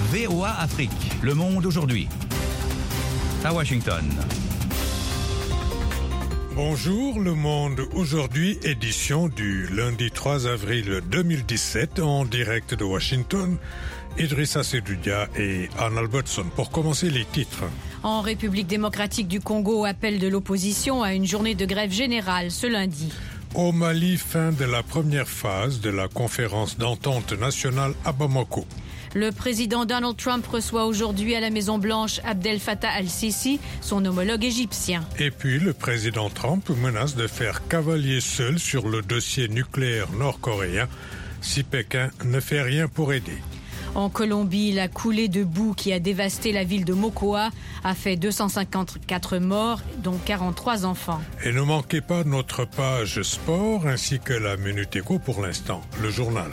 VOA Afrique, le monde aujourd'hui. À Washington. Bonjour, le monde aujourd'hui, édition du lundi 3 avril 2017, en direct de Washington. Idrissa Sedoudia et Anne Albertson. Pour commencer, les titres. En République démocratique du Congo, appel de l'opposition à une journée de grève générale ce lundi. Au Mali, fin de la première phase de la conférence d'entente nationale à Bamako. Le président Donald Trump reçoit aujourd'hui à la Maison-Blanche Abdel Fattah al-Sisi, son homologue égyptien. Et puis, le président Trump menace de faire cavalier seul sur le dossier nucléaire nord-coréen si Pékin ne fait rien pour aider. En Colombie, la coulée de boue qui a dévasté la ville de Mocoa a fait 254 morts, dont 43 enfants. Et ne manquez pas notre page sport ainsi que la Minute Éco pour l'instant, le journal.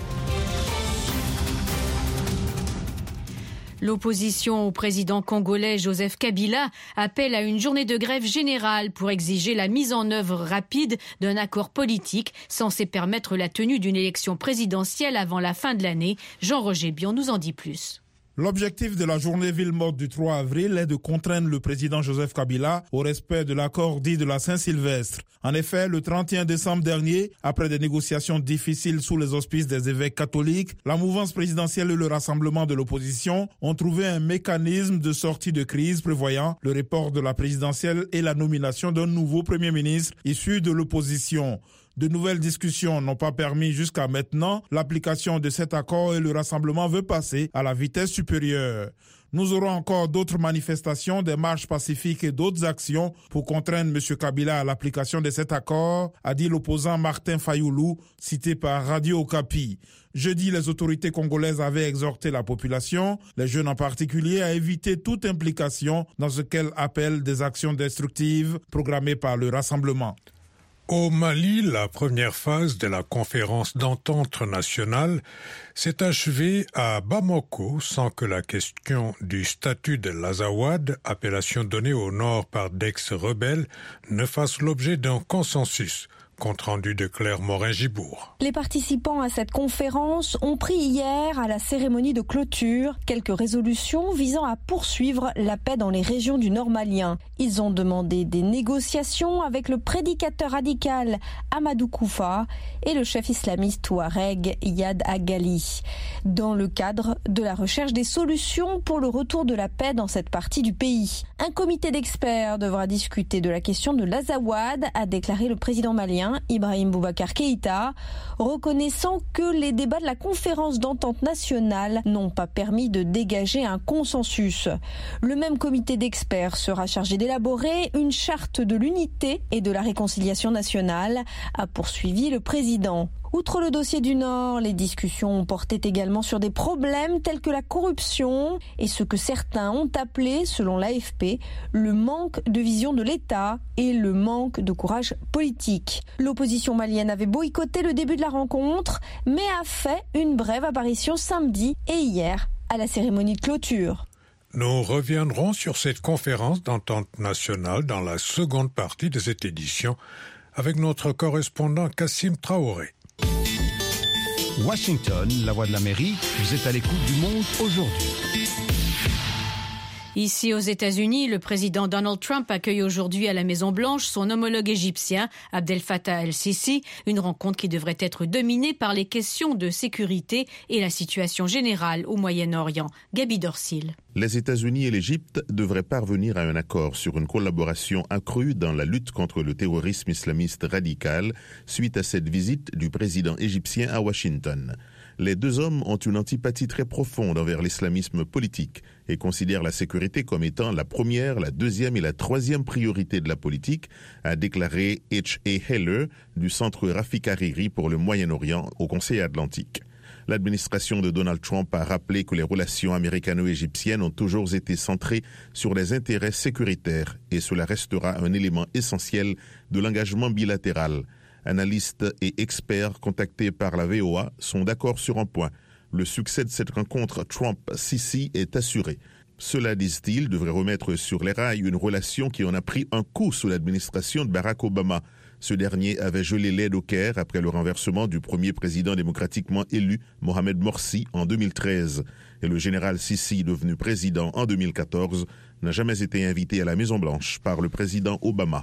L'opposition au président congolais Joseph Kabila appelle à une journée de grève générale pour exiger la mise en œuvre rapide d'un accord politique censé permettre la tenue d'une élection présidentielle avant la fin de l'année. Jean-Roger Bion nous en dit plus. L'objectif de la journée ville morte du 3 avril est de contraindre le président Joseph Kabila au respect de l'accord dit de la Saint-Sylvestre. En effet, le 31 décembre dernier, après des négociations difficiles sous les auspices des évêques catholiques, la mouvance présidentielle et le rassemblement de l'opposition ont trouvé un mécanisme de sortie de crise prévoyant le report de la présidentielle et la nomination d'un nouveau premier ministre issu de l'opposition. De nouvelles discussions n'ont pas permis jusqu'à maintenant l'application de cet accord et le rassemblement veut passer à la vitesse supérieure. Nous aurons encore d'autres manifestations, des marches pacifiques et d'autres actions pour contraindre M. Kabila à l'application de cet accord, a dit l'opposant Martin Fayoulou, cité par Radio Okapi. Jeudi, les autorités congolaises avaient exhorté la population, les jeunes en particulier, à éviter toute implication dans ce qu'elles appellent des actions destructives programmées par le rassemblement. Au Mali, la première phase de la conférence d'entente nationale s'est achevée à Bamako sans que la question du statut de l'Azawad, appellation donnée au nord par d'ex-rebelles, ne fasse l'objet d'un consensus. Compte rendu de Claire Morin-Gibourg. Les participants à cette conférence ont pris hier à la cérémonie de clôture quelques résolutions visant à poursuivre la paix dans les régions du Nord malien. Ils ont demandé des négociations avec le prédicateur radical Amadou Koufa et le chef islamiste Touareg Yad Agali, dans le cadre de la recherche des solutions pour le retour de la paix dans cette partie du pays. Un comité d'experts devra discuter de la question de l'Azawad, a déclaré le président malien Ibrahim Boubacar Keïta, reconnaissant que les débats de la conférence d'entente nationale n'ont pas permis de dégager un consensus. Le même comité d'experts sera chargé d'élaborer une charte de l'unité et de la réconciliation nationale, a poursuivi le président. Outre le dossier du Nord, les discussions ont porté également sur des problèmes tels que la corruption et ce que certains ont appelé, selon l'AFP, le manque de vision de l'État et le manque de courage politique. L'opposition malienne avait boycotté le début de la rencontre, mais a fait une brève apparition samedi et hier à la cérémonie de clôture. Nous reviendrons sur cette conférence d'entente nationale dans la seconde partie de cette édition avec notre correspondant Kassim Traoré. Washington, la voix de l'Amérique, vous êtes à l'écoute du monde aujourd'hui. Ici aux États-Unis, le président Donald Trump accueille aujourd'hui à la Maison-Blanche son homologue égyptien, Abdel Fattah al-Sisi, une rencontre qui devrait être dominée par les questions de sécurité et la situation générale au Moyen-Orient. Gaby Dorsil. Les États-Unis et l'Égypte devraient parvenir à un accord sur une collaboration accrue dans la lutte contre le terrorisme islamiste radical suite à cette visite du président égyptien à Washington. Les deux hommes ont une antipathie très profonde envers l'islamisme politique et considèrent la sécurité comme étant la première, la deuxième et la troisième priorité de la politique, a déclaré H.A. Heller du Centre Rafik Hariri pour le Moyen-Orient au Conseil atlantique. L'administration de Donald Trump a rappelé que les relations américano-égyptiennes ont toujours été centrées sur les intérêts sécuritaires et cela restera un élément essentiel de l'engagement bilatéral. Analystes et experts contactés par la VOA sont d'accord sur un point. Le succès de cette rencontre Trump-Sisi est assuré. Cela, disent-ils, devrait remettre sur les rails une relation qui en a pris un coup sous l'administration de Barack Obama. Ce dernier avait gelé l'aide au Caire après le renversement du premier président démocratiquement élu, Mohamed Morsi, en 2013. Et le général Sisi, devenu président en 2014, n'a jamais été invité à la Maison-Blanche par le président Obama.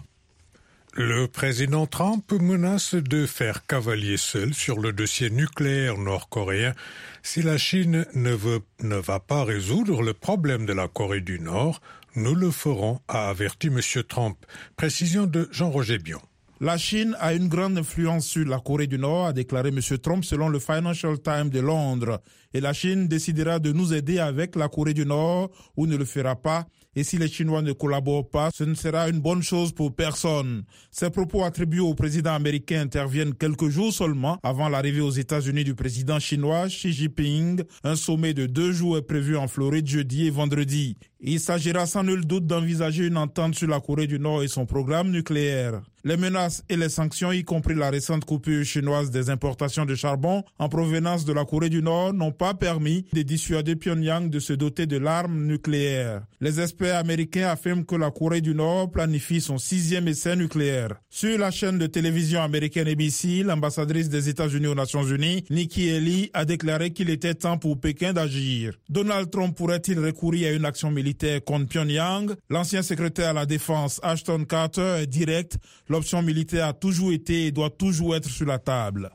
Le président Trump menace de faire cavalier seul sur le dossier nucléaire nord-coréen si la Chine ne va pas résoudre le problème de la Corée du Nord. Nous le ferons, a averti M. Trump. Précision de Jean-Roger Bion. La Chine a une grande influence sur la Corée du Nord, a déclaré M. Trump selon le Financial Times de Londres. Et la Chine décidera de nous aider avec la Corée du Nord ou ne le fera pas. Et si les Chinois ne collaborent pas, ce ne sera une bonne chose pour personne. Ces propos attribués au président américain interviennent quelques jours seulement avant l'arrivée aux États-Unis du président chinois Xi Jinping. Un sommet de 2 jours est prévu en Floride jeudi et vendredi. Il s'agira sans nul doute d'envisager une entente sur la Corée du Nord et son programme nucléaire. Les menaces et les sanctions, y compris la récente coupure chinoise des importations de charbon en provenance de la Corée du Nord, n'ont pas permis de dissuader Pyongyang de se doter de l'arme nucléaire. Les experts américains affirment que la Corée du Nord planifie son 6e essai nucléaire. Sur la chaîne de télévision américaine ABC, l'ambassadrice des États-Unis aux Nations Unies, Nikki Haley, a déclaré qu'il était temps pour Pékin d'agir. Donald Trump pourrait-il recourir à une action militaire contre Pyongyang? L'ancien secrétaire à la Défense, Ashton Carter, est direct. L'option militaire a toujours été et doit toujours être sur la table.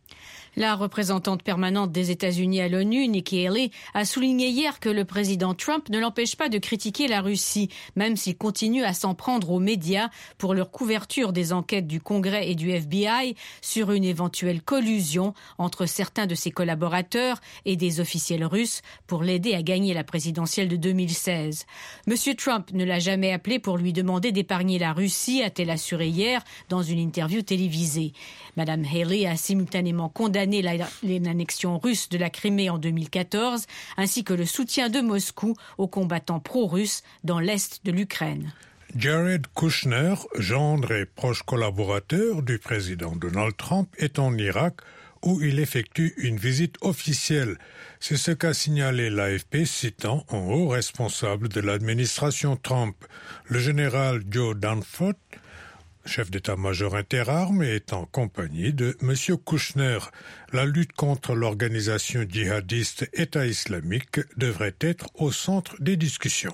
La représentante permanente des États-Unis à l'ONU, Nikki Haley, a souligné hier que le président Trump ne l'empêche pas de critiquer la Russie, même s'il continue à s'en prendre aux médias pour leur couverture des enquêtes du Congrès et du FBI sur une éventuelle collusion entre certains de ses collaborateurs et des officiels russes pour l'aider à gagner la présidentielle de 2016. Monsieur Trump ne l'a jamais appelé pour lui demander d'épargner la Russie, a-t-elle assuré hier dans une interview télévisée. Madame Haley a simultanément condamné l'annexion russe de la Crimée en 2014, ainsi que le soutien de Moscou aux combattants pro-russes dans l'est de l'Ukraine. Jared Kushner, gendre et proche collaborateur du président Donald Trump, est en Irak où il effectue une visite officielle. C'est ce qu'a signalé l'AFP, citant un haut responsable de l'administration Trump. Le général Joe Dunford, chef d'état-major interarmes, est en compagnie de M. Kushner. La lutte contre l'organisation djihadiste État islamique devrait être au centre des discussions.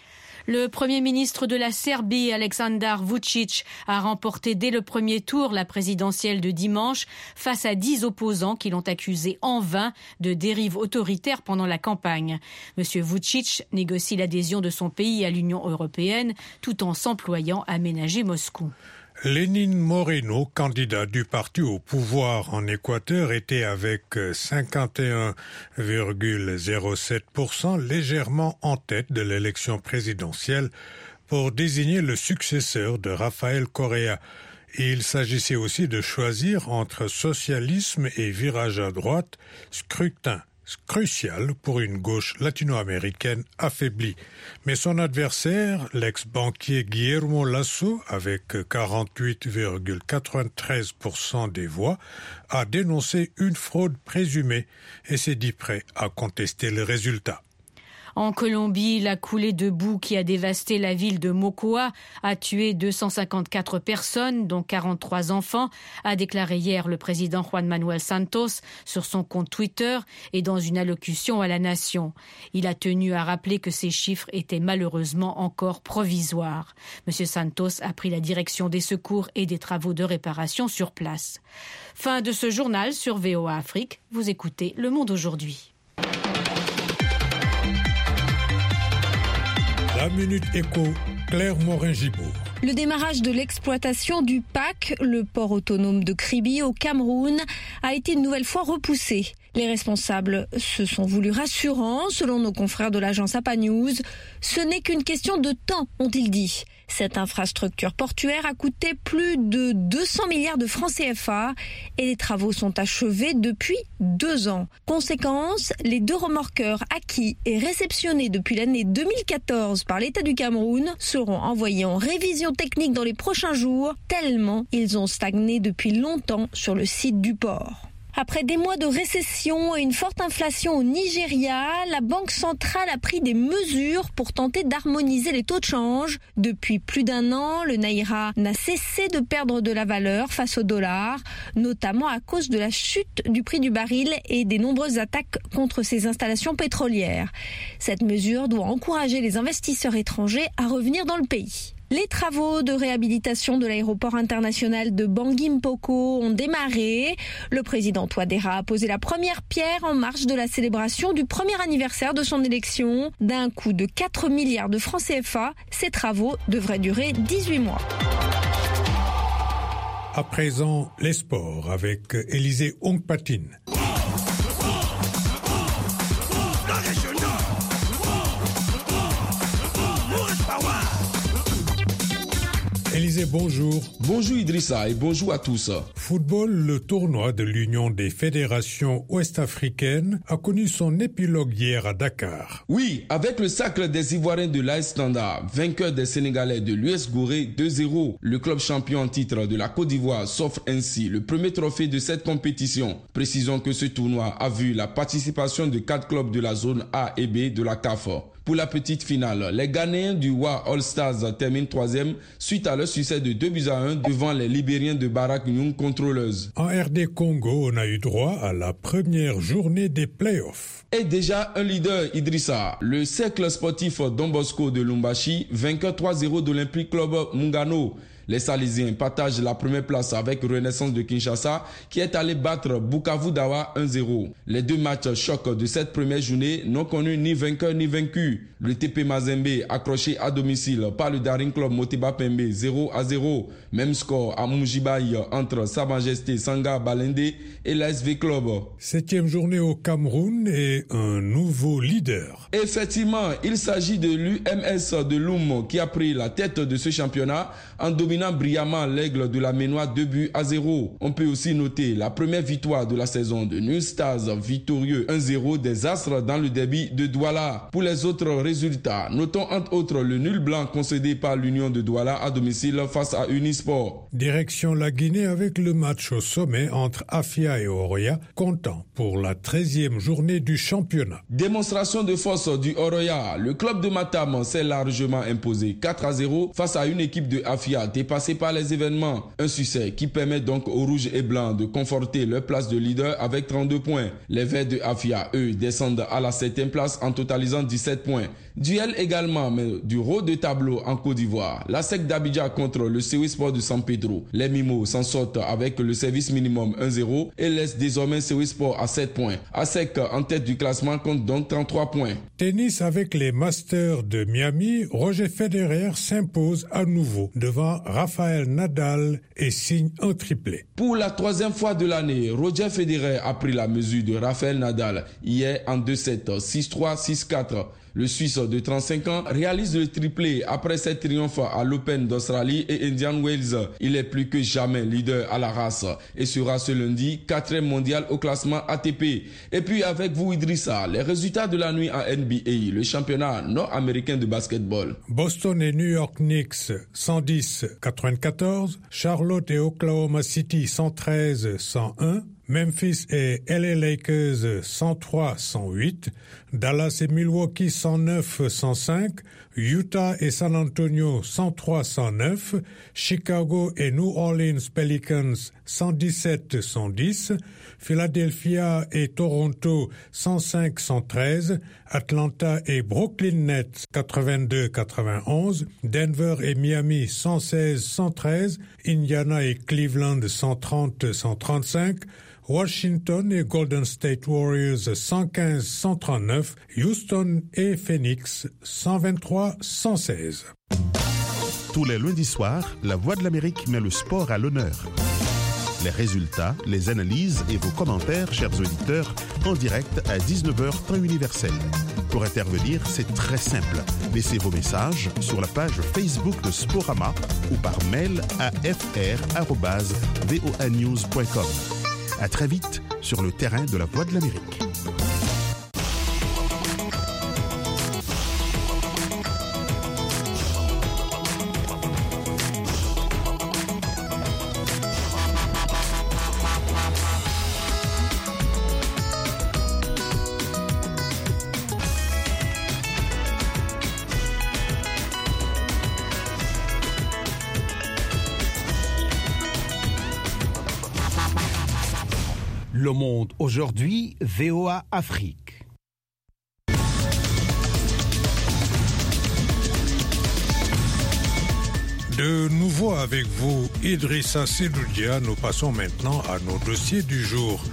Le Premier ministre de la Serbie, Aleksandar Vučić, a remporté dès le premier tour la présidentielle de dimanche face à 10 opposants qui l'ont accusé en vain de dérive autoritaire pendant la campagne. Monsieur Vučić négocie l'adhésion de son pays à l'Union européenne tout en s'employant à ménager Moscou. Lénine Moreno, candidat du parti au pouvoir en Équateur, était avec 51,07% légèrement en tête de l'élection présidentielle pour désigner le successeur de Rafael Correa. Il s'agissait aussi de choisir entre socialisme et virage à droite, scrutin crucial pour une gauche latino-américaine affaiblie. Mais son adversaire, l'ex-banquier Guillermo Lasso, avec 48,93% des voix, a dénoncé une fraude présumée et s'est dit prêt à contester le résultat. En Colombie, la coulée de boue qui a dévasté la ville de Mocoa a tué 254 personnes, dont 43 enfants, a déclaré hier le président Juan Manuel Santos sur son compte Twitter et dans une allocution à la nation. Il a tenu à rappeler que ces chiffres étaient malheureusement encore provisoires. Monsieur Santos a pris la direction des secours et des travaux de réparation sur place. Fin de ce journal sur VOA Afrique. Vous écoutez Le Monde aujourd'hui. La Minute Éco, Claire Morin-Gibourg. Le démarrage de l'exploitation du PAC, le port autonome de Kribi au Cameroun, a été une nouvelle fois repoussé. Les responsables se sont voulus rassurants, selon nos confrères de l'agence APA News. Ce n'est qu'une question de temps, ont-ils dit. Cette infrastructure portuaire a coûté plus de 200 milliards de francs CFA et les travaux sont achevés depuis 2 ans. Conséquence, les 2 remorqueurs acquis et réceptionnés depuis l'année 2014 par l'État du Cameroun seront envoyés en révision technique dans les prochains jours, tellement ils ont stagné depuis longtemps sur le site du port. Après des mois de récession et une forte inflation au Nigeria, la Banque centrale a pris des mesures pour tenter d'harmoniser les taux de change. Depuis plus d'un an, le naira n'a cessé de perdre de la valeur face au dollar, notamment à cause de la chute du prix du baril et des nombreuses attaques contre ses installations pétrolières. Cette mesure doit encourager les investisseurs étrangers à revenir dans le pays. Les travaux de réhabilitation de l'aéroport international de Bangui-Mpoko ont démarré. Le président Touadéra a posé la première pierre en marge de la célébration du premier anniversaire de son élection. D'un coût de 4 milliards de francs CFA, ces travaux devraient durer 18 mois. À présent, les sports avec Élisée Ongpatine. Élisée, bonjour. Bonjour Idrissa et bonjour à tous. Football, le tournoi de l'Union des fédérations ouest-africaines a connu son épilogue hier à Dakar. Oui, avec le sacre des Ivoiriens de l'AS Standard, vainqueur des Sénégalais de l'US Gorée 2-0, le club champion en titre de la Côte d'Ivoire s'offre ainsi le premier trophée de cette compétition. Précisons que ce tournoi a vu la participation de 4 clubs de la zone A et B de la CAF. Pour la petite finale, les Ghanéens du WA All Stars terminent 3e suite à leur succès de 2-1 devant les Libériens de Barak Nyung contrôleuses. En RD Congo, on a eu droit à la première journée des playoffs. Et déjà un leader, Idrissa, le cercle sportif Don Bosco de Lumbashi, vainqueur 3-0 d'Olympique Club Mungano. Les Salésiens partagent la première place avec Renaissance de Kinshasa qui est allé battre Bukavu Dawa 1-0. Les deux matchs chocs de cette première journée n'ont connu ni vainqueur ni vaincu. Le TP Mazembe accroché à domicile par le Daring Club Moteba Pembe 0-0. Même score à Mujibaï entre Sa Majesté Sanga Balende et l'ASV Club. 7e journée au Cameroun et un nouveau leader. Effectivement, il s'agit de l'UMS de Loum qui a pris la tête de ce championnat en dominant brillamment l'Aigle de la Ménois 2-0. On peut aussi noter la première victoire de la saison de New Stars, victorieux 1-0 des Astres dans le derby de Douala. Pour les autres résultats, notons entre autres le nul blanc concédé par l'Union de Douala à domicile face à Unisport. Direction la Guinée avec le match au sommet entre Afia et Oroya, comptant pour la 13e journée du championnat. Démonstration de force du Oroya. Le club de Matam s'est largement imposé 4-0 face à une équipe de Afia dépassée par les événements. Un succès qui permet donc aux rouges et blancs de conforter leur place de leader avec 32 points. Les verts de Afia, eux, descendent à la 7e place en totalisant 17 points. Duel également, mais du haut de tableau en Côte d'Ivoire. La SEC d'Abidjan contre le CEW Sport de San Pedro. Les Mimos s'en sortent avec le service minimum 1-0 et laissent désormais CEW Sport à 7 points. ASEC en tête du classement compte donc 33 points. Tennis avec les Masters de Miami, Roger Federer s'impose à nouveau devant Rafael Nadal et signe un triplé. Pour la 3e fois de l'année, Roger Federer a pris la mesure de Rafael Nadal hier en 2-7, 6-3, 6-4. Le Suisse de 35 ans réalise le triplé après ses triomphes à l'Open d'Australie et Indian Wells. Il est plus que jamais leader à la race et sera ce lundi 4e mondial au classement ATP. Et puis avec vous Idrissa, les résultats de la nuit en NBA, le championnat nord-américain de basketball. Boston et New York Knicks 110-94, Charlotte et Oklahoma City 113-101, Memphis et LA Lakers 103-108, Dallas et Milwaukee 109-105, Utah et San Antonio 103-109, Chicago et New Orleans Pelicans 117-110, Philadelphia et Toronto 105-113, Atlanta et Brooklyn Nets 82-91, Denver et Miami 116-113, Indiana et Cleveland 130-135, Washington et Golden State Warriors 115-139, Houston et Phoenix 123-116. Tous les lundis soirs, La Voix de l'Amérique met le sport à l'honneur. Les résultats, les analyses et vos commentaires, chers auditeurs, en direct à 19h temps universel. Pour intervenir, c'est très simple. Laissez vos messages sur la page Facebook de Sporama ou par mail à fr@voanews.com. À très vite sur le terrain de La Voix de l'Amérique. Le Monde aujourd'hui, VOA Afrique. De nouveau avec vous, Idrissa Seloudia, nous passons maintenant à nos dossiers du jour.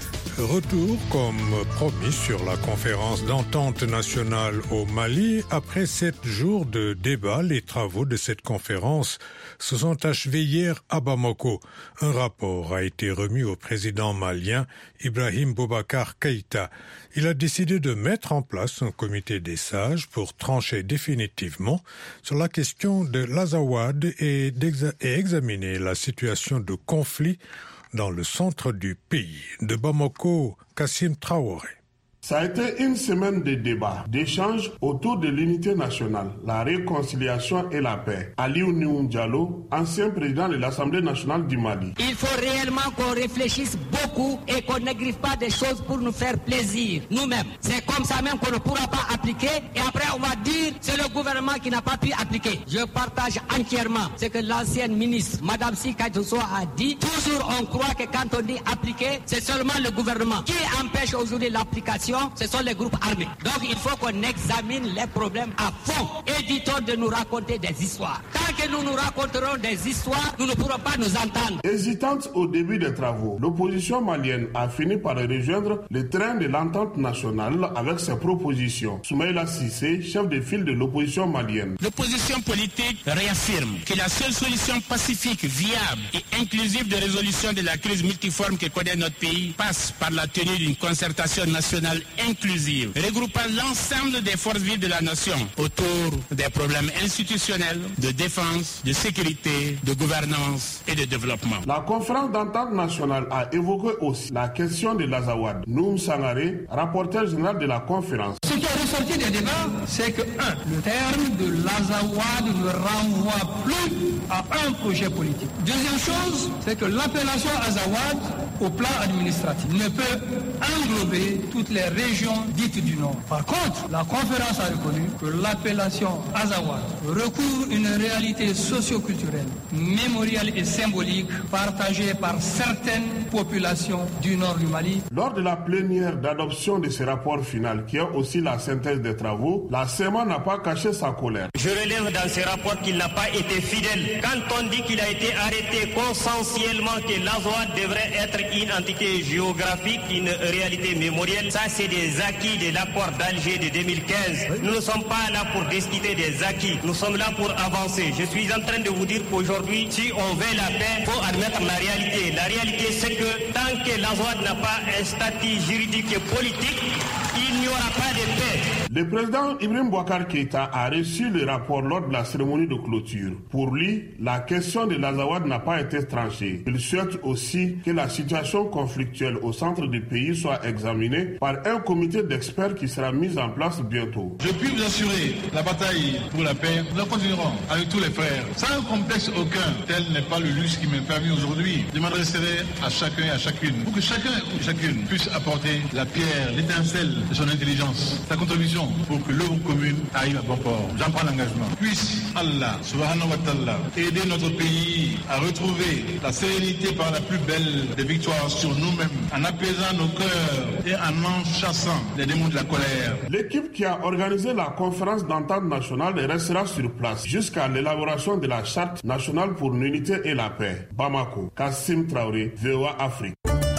Retour, comme promis, sur la conférence d'entente nationale au Mali. Après 7 jours de débat, les travaux de cette conférence se sont achevés hier à Bamako. Un rapport a été remis au président malien Ibrahim Boubacar Keïta. Il a décidé de mettre en place un comité des sages pour trancher définitivement sur la question de l'Azawad et examiner la situation de conflit dans le centre du pays. De Bamako, Kassim Traoré. Ça a été une semaine de débats, d'échanges autour de l'unité nationale, la réconciliation et la paix. Aliou Nioum Diallo, ancien président de l'Assemblée nationale du Mali. Il faut réellement qu'on réfléchisse beaucoup et qu'on n'écrive pas des choses pour nous faire plaisir, nous-mêmes. C'est comme ça même qu'on ne pourra pas appliquer et après on va dire c'est le gouvernement qui n'a pas pu appliquer. Je partage entièrement ce que l'ancienne ministre, Madame Sikadjoso, a dit. Toujours on croit que quand on dit appliquer, c'est seulement le gouvernement. Qui empêche aujourd'hui l'application? Ce sont les groupes armés. Donc il faut qu'on examine les problèmes à fond. Évitons de nous raconter des histoires. Tant que nous nous raconterons des histoires, nous ne pourrons pas nous entendre. Hésitante au début des travaux, l'opposition malienne a fini par rejoindre le train de l'entente nationale avec ses propositions. Soumaïla Cissé, chef de file de l'opposition malienne. L'opposition politique réaffirme que la seule solution pacifique, viable et inclusive de résolution de la crise multiforme que connaît notre pays passe par la tenue d'une concertation nationale inclusive, regroupant l'ensemble des forces vives de la nation autour des problèmes institutionnels, de défense, de sécurité, de gouvernance et de développement. La conférence d'entente nationale a évoqué aussi la question de l'Azawad. Noum Sangaré, rapporteur général de la conférence. Ce qui est ressorti des débats, c'est que, le terme de l'Azawad ne renvoie plus à un projet politique. Deuxième chose, c'est que l'appellation Azawad, au plan administratif, ne peut englober toutes les régions dites du Nord. Par contre, la conférence a reconnu que l'appellation Azawad recouvre une réalité socio-culturelle, mémorielle et symbolique partagée par certaines populations du nord du Mali. Lors de la plénière d'adoption de ce rapport final, qui est aussi la synthèse des travaux, la CEMA n'a pas caché sa colère. Je relève dans ce rapport qu'il n'a pas été fidèle. Quand on dit qu'il a été arrêté consensuellement que l'Azawad devrait être une entité géographique, une réalité mémorielle, ça c'est des acquis de l'accord d'Alger de 2015. Nous ne sommes pas là pour discuter des acquis, nous sommes là pour avancer. Je suis en train de vous dire qu'aujourd'hui, si on veut la paix, il faut admettre la réalité. La réalité c'est que tant que l'Azawad n'a pas un statut juridique et politique, il n'y aura pas de paix. Le président Ibrahim Boubacar Keïta a reçu le rapport lors de la cérémonie de clôture. Pour lui, la question de l'Azawad n'a pas été tranchée. Il souhaite aussi que la situation conflictuelle au centre du pays soit examinée par un comité d'experts qui sera mis en place bientôt. Je puis vous assurer, la bataille pour la paix, nous la continuerons avec tous les frères. Sans complexe aucun, tel n'est pas le luxe qui m'est permis aujourd'hui. Je m'adresserai à chacun et à chacune pour que chacun ou chacune puisse apporter la pierre, l'étincelle de son intelligence, sa contribution pour que l'œuvre commune arrive à bon port. J'en prends l'engagement. Puisse Allah, subhanahu wa ta'ala, aider notre pays à retrouver la sérénité par la plus belle des victoires sur nous-mêmes, en apaisant nos cœurs et en enchassant les démons de la colère. L'équipe qui a organisé la conférence d'entente nationale restera sur place jusqu'à l'élaboration de la charte nationale pour l'unité et la paix. Bamako, Kassim Traoré, VOA Afrique.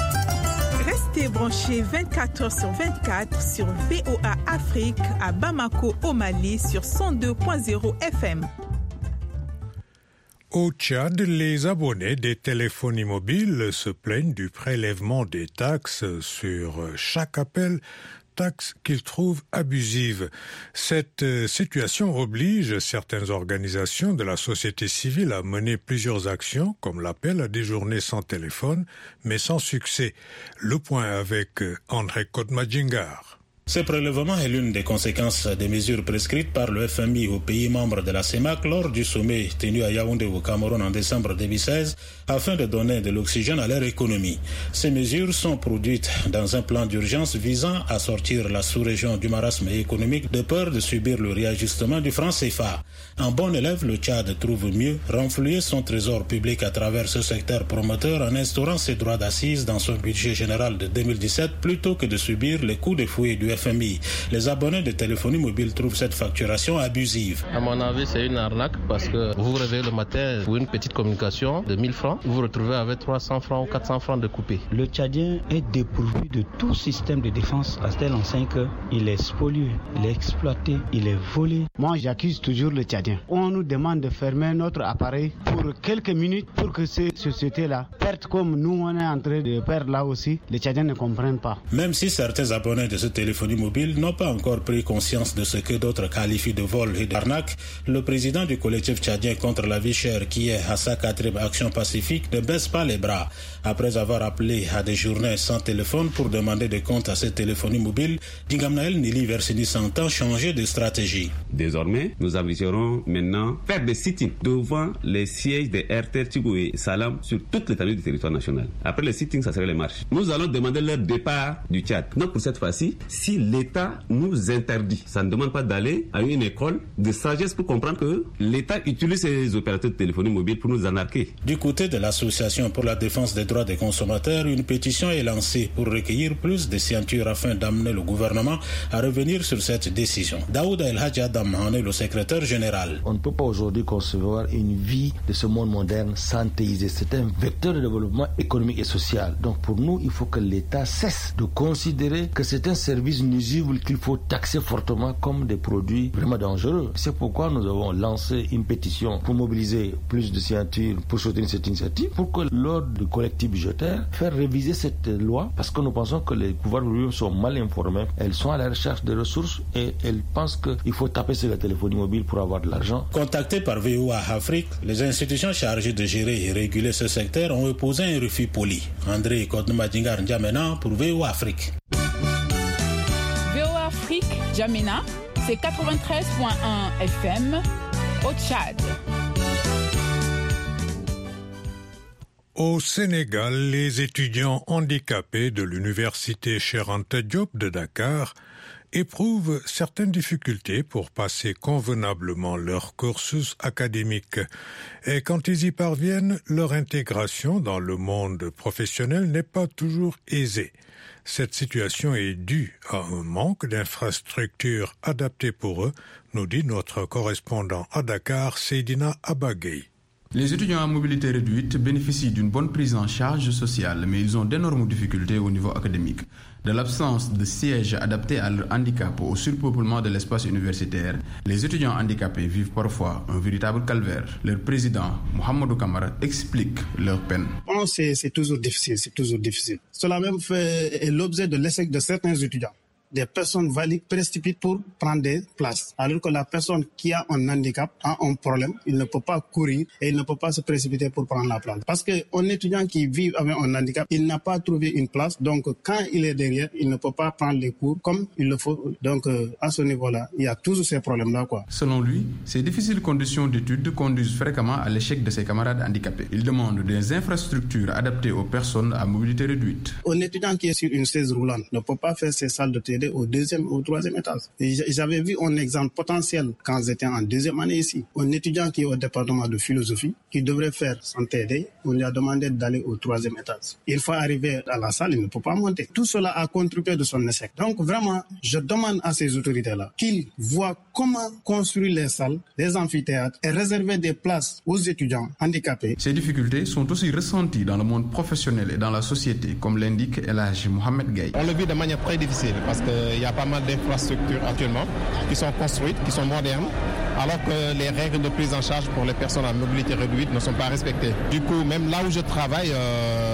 Restez branchés 24h/24 sur VOA Afrique à Bamako au Mali sur 102.0 FM. Au Tchad, les abonnés des téléphones mobiles se plaignent du prélèvement des taxes sur chaque appel, taxes qu'ils trouvent abusives. Cette situation oblige certaines organisations de la société civile à mener plusieurs actions, comme l'appel à des journées sans téléphone, mais sans succès. Le point avec André Kodmadjingar. Ce prélèvement est l'une des conséquences des mesures prescrites par le FMI aux pays membres de la CEMAC lors du sommet tenu à Yaoundé au Cameroun en décembre 2016 afin de donner de l'oxygène à leur économie. Ces mesures sont produites dans un plan d'urgence visant à sortir la sous-région du marasme économique de peur de subir le réajustement du franc CFA. En bon élève, le Tchad trouve mieux renflouer son trésor public à travers ce secteur promoteur en instaurant ses droits d'assises dans son budget général de 2017 plutôt que de subir les coups de fouet du FMI. Les abonnés de téléphonie mobile trouvent cette facturation abusive. À mon avis, c'est une arnaque parce que vous vous réveillez le matin pour une petite communication de 1000 francs, vous vous retrouvez avec 300 francs ou 400 francs de coupé. Le Tchadien est dépourvu de tout système de défense à telle enseigne qu'il est spolié, il est exploité, il est volé. Moi, j'accuse toujours le Tchadien. On nous demande de fermer notre appareil pour quelques minutes pour que ces sociétés-là perdent comme nous on est en train de perdre là aussi. Les Tchadiens ne comprennent pas. Même si certains abonnés de cette téléphonie mobile n'ont pas encore pris conscience de ce que d'autres qualifient de vol et d'arnaque, le président du collectif tchadien contre la vie chère, qui est à sa 4e action pacifique, ne baisse pas les bras. Après avoir appelé à des journées sans téléphone pour demander des comptes à cette téléphonie mobile, Dingamnaël Nili Versini s'entend changer de stratégie. Désormais, nous envisagerons maintenant faire des sit-ins devant les sièges de RTR, Tigo et Salam sur toute l'étendue du territoire national. Après les sit-ins, ça serait les marches. Nous allons demander leur départ du Tchad. Donc pour cette fois-ci, si l'État nous interdit, ça ne demande pas d'aller à une école de sagesse pour comprendre que l'État utilise ses opérateurs de téléphonie mobile pour nous anarquer. Du côté de l'Association pour la défense des droits des consommateurs, une pétition est lancée pour recueillir plus de signatures afin d'amener le gouvernement à revenir sur cette décision. Daouda El Hadji Adam en est le secrétaire général. On ne peut pas aujourd'hui concevoir une vie de ce monde moderne sans théiser. C'est un vecteur de développement économique et social. Donc pour nous, il faut que l'État cesse de considérer que c'est un service nuisible qu'il faut taxer fortement comme des produits vraiment dangereux. C'est pourquoi nous avons lancé une pétition pour mobiliser plus de signatures pour soutenir cette initiative, pour que l'ordre du collectif budgétaire faire réviser cette loi, parce que nous pensons que les pouvoirs publics sont mal informés. Elles sont à la recherche de ressources et elles pensent qu'il faut taper sur la téléphonie mobile pour avoir de l'argent. Contactés par VOA Afrique, les institutions chargées de gérer et réguler ce secteur ont opposé un refus poli. André Kodoumadingar N'Djamena pour VOA Afrique. VOA Afrique, N'Djamena, c'est 93.1 FM au Tchad. Au Sénégal, les étudiants handicapés de l'université Cheikh Anta Diop de Dakar éprouvent certaines difficultés pour passer convenablement leur cursus académique. Et quand ils y parviennent, leur intégration dans le monde professionnel n'est pas toujours aisée. Cette situation est due à un manque d'infrastructures adaptées pour eux, nous dit notre correspondant à Dakar, Seydina Abagay. Les étudiants à mobilité réduite bénéficient d'une bonne prise en charge sociale, mais ils ont d'énormes difficultés au niveau académique. De l'absence de sièges adaptés à leur handicap au surpeuplement de l'espace universitaire, les étudiants handicapés vivent parfois un véritable calvaire. Leur président, Mohamedou Kamara, explique leur peine. C'est toujours difficile. Cela même fait l'objet de l'échec de certains étudiants. Des personnes valides précipitent pour prendre des places. Alors que la personne qui a un handicap a un problème, il ne peut pas courir et il ne peut pas se précipiter pour prendre la place. Parce qu'un étudiant qui vit avec un handicap, il n'a pas trouvé une place. Donc quand il est derrière, il ne peut pas prendre les cours comme il le faut. Donc à ce niveau-là, il y a toujours ces problèmes-là, quoi. Selon lui, ces difficiles conditions d'études conduisent fréquemment à l'échec de ses camarades handicapés. Il demande des infrastructures adaptées aux personnes à mobilité réduite. Un étudiant qui est sur une chaise roulante ne peut pas faire ses salles de télé au 2e ou 3e étage. Et j'avais vu un exemple potentiel quand j'étais en 2e année ici. Un étudiant qui est au département de philosophie, qui devrait faire son TD, on lui a demandé d'aller au 3e étage. Il faut arriver à la salle, il ne peut pas monter. Tout cela a contribué de son échec. Donc vraiment, je demande à ces autorités-là qu'ils voient comment construire les salles, les amphithéâtres et réserver des places aux étudiants handicapés. Ces difficultés sont aussi ressenties dans le monde professionnel et dans la société, comme l'indique El Hadji Mohamed Gaye. On le vit de manière très difficile parce qu'il y a pas mal d'infrastructures actuellement qui sont construites, qui sont modernes, alors que les règles de prise en charge pour les personnes à mobilité réduite ne sont pas respectées. Du coup, même là où je travaille,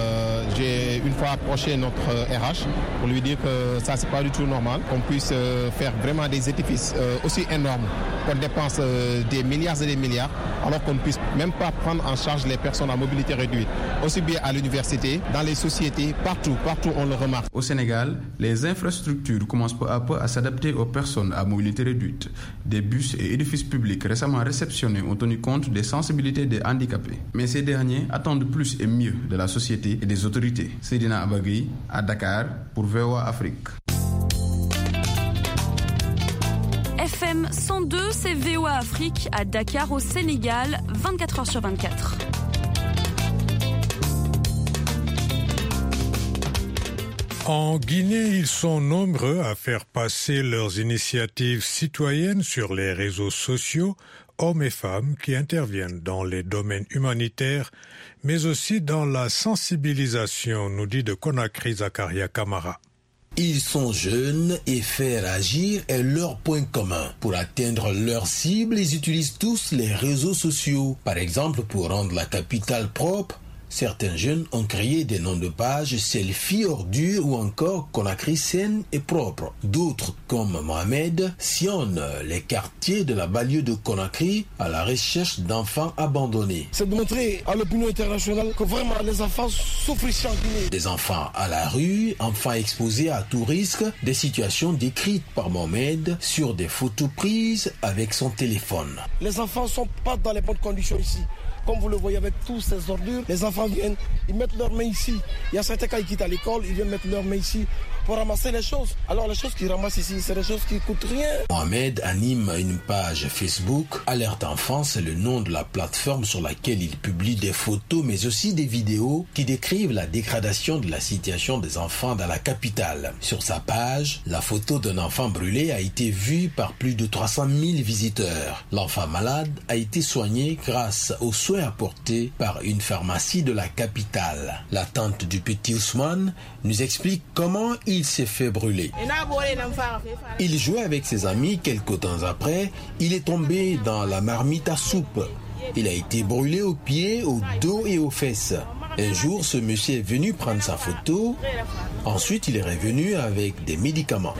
J'ai une fois approché notre RH pour lui dire que ça, c'est pas du tout normal, qu'on puisse faire vraiment des édifices aussi énormes, qu'on dépense des milliards et des milliards, alors qu'on ne puisse même pas prendre en charge les personnes à mobilité réduite. Aussi bien à l'université, dans les sociétés, partout on le remarque. Au Sénégal, les infrastructures commencent peu à peu à s'adapter aux personnes à mobilité réduite. Des bus et édifices publics récemment réceptionnés ont tenu compte des sensibilités des handicapés. Mais ces derniers attendent plus et mieux de la société et des autorités. Seydina Abagui, à Dakar, pour VOA Afrique. FM 102, c'est VOA Afrique à Dakar au Sénégal, 24h/24. En Guinée, ils sont nombreux à faire passer leurs initiatives citoyennes sur les réseaux sociaux, hommes et femmes qui interviennent dans les domaines humanitaires, mais aussi dans la sensibilisation, nous dit de Conakry Zakaria Kamara. Ils sont jeunes et faire agir est leur point commun. Pour atteindre leur cible, ils utilisent tous les réseaux sociaux. Par exemple, pour rendre la capitale propre, certains jeunes ont créé des noms de pages selfie ordures ou encore Conakry saine et propre. D'autres, comme Mohamed, sillonnent les quartiers de la banlieue de Conakry à la recherche d'enfants abandonnés. C'est de montrer à l'opinion internationale que vraiment les enfants souffrent ici en Guinée. Des enfants à la rue, enfants exposés à tout risque, des situations décrites par Mohamed sur des photos prises avec son téléphone. Les enfants ne sont pas dans les bonnes conditions ici. Comme vous le voyez avec tous ces ordures, les enfants viennent, ils mettent leurs mains ici. Il y a certains, quand ils quittent à l'école, ils viennent mettre leurs mains ici pour ramasser les choses. Alors les choses qu'ils ramassent ici, c'est des choses qui ne coûtent rien. Mohamed anime une page Facebook. Alerte Enfant, c'est le nom de la plateforme sur laquelle il publie des photos, mais aussi des vidéos qui décrivent la dégradation de la situation des enfants dans la capitale. Sur sa page, la photo d'un enfant brûlé a été vue par plus de 300 000 visiteurs. L'enfant malade a été soigné grâce aux soins apportés par une pharmacie de la capitale. La tante du petit Ousmane nous explique comment il s'est fait brûler. Il jouait avec ses amis, quelque temps après, il est tombé dans la marmite à soupe. Il a été brûlé aux pieds, au dos et aux fesses. Un jour, ce monsieur est venu prendre sa photo. Ensuite, il est revenu avec des médicaments.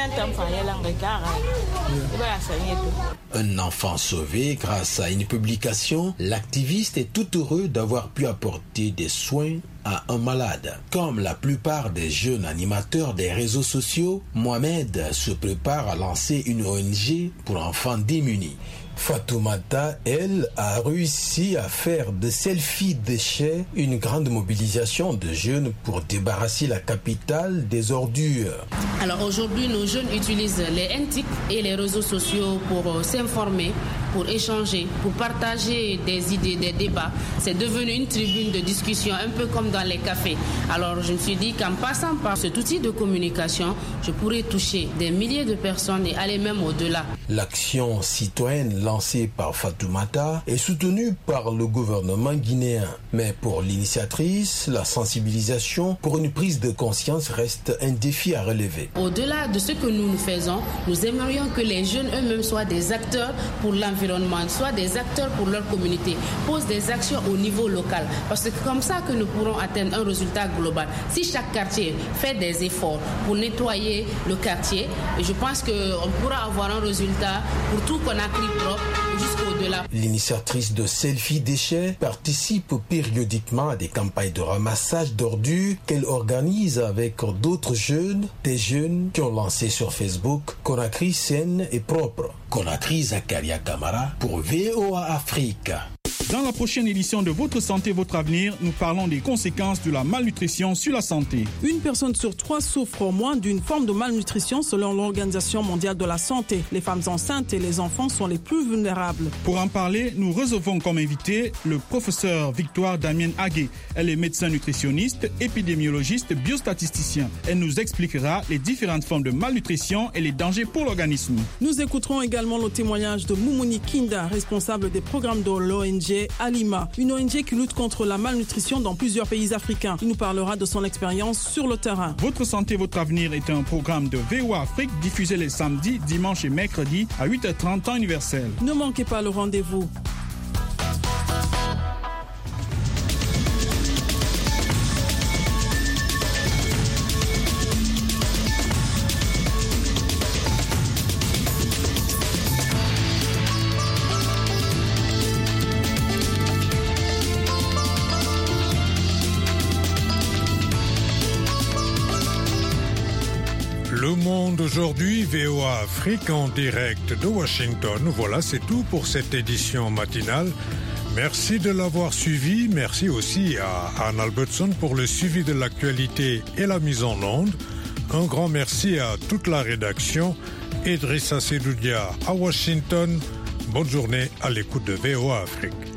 Un enfant sauvé grâce à une publication, l'activiste est tout heureux d'avoir pu apporter des soins à un malade. Comme la plupart des jeunes animateurs des réseaux sociaux, Mohamed se prépare à lancer une ONG pour enfants démunis. Fatoumata, elle, a réussi à faire de selfies déchets une grande mobilisation de jeunes pour débarrasser la capitale des ordures. Alors aujourd'hui, nos jeunes utilisent les NTIC et les réseaux sociaux pour s'informer, pour échanger, pour partager des idées, des débats. C'est devenu une tribune de discussion, un peu comme dans les cafés. Alors je me suis dit qu'en passant par cet outil de communication, je pourrais toucher des milliers de personnes et aller même au-delà. L'action citoyenne lancée par Fatoumata est soutenue par le gouvernement guinéen. Mais pour l'initiatrice, la sensibilisation pour une prise de conscience reste un défi à relever. Au-delà de ce que nous faisons, nous aimerions que les jeunes eux-mêmes soient des acteurs pour l'environnement, soient des acteurs pour leur communauté, posent des actions au niveau local. Parce que c'est comme ça que nous pourrons atteindre un résultat global. Si chaque quartier fait des efforts pour nettoyer le quartier, je pense qu'on pourra avoir un résultat pour tout Conakry propre jusqu'au-delà. L'initiatrice de Selfie Déchets participe périodiquement à des campagnes de ramassage d'ordures qu'elle organise avec d'autres jeunes, des jeunes qui ont lancé sur Facebook Conakry saine et propre. Conakry Zakaria Kamara pour VOA Afrique. Dans la prochaine édition de Votre Santé, Votre Avenir, nous parlons des conséquences de la malnutrition sur la santé. Une personne sur 3 souffre au moins d'une forme de malnutrition selon l'Organisation mondiale de la santé. Les femmes enceintes et les enfants sont les plus vulnérables. Pour en parler, nous recevons comme invité le professeur Victoire Damien Agué. Elle est médecin nutritionniste, épidémiologiste, biostatisticien. Elle nous expliquera les différentes formes de malnutrition et les dangers pour l'organisme. Nous écouterons également le témoignage de Moumouni Kinda, responsable des programmes de l'ONG Alima, une ONG qui lutte contre la malnutrition dans plusieurs pays africains. Il nous parlera de son expérience sur le terrain. Votre santé, votre avenir est un programme de VOA Afrique diffusé les samedis, dimanches et mercredis à 8h30 temps universel. Ne manquez pas le rendez-vous. aujourd'hui VOA Afrique en direct de Washington. Voilà, c'est tout pour cette édition matinale. Merci de l'avoir suivi. Merci aussi à Anne Albertson pour le suivi de l'actualité et la mise en onde. Un grand merci à toute la rédaction. Idrissa Sedoudia à Washington. Bonne journée à l'écoute de VOA Afrique.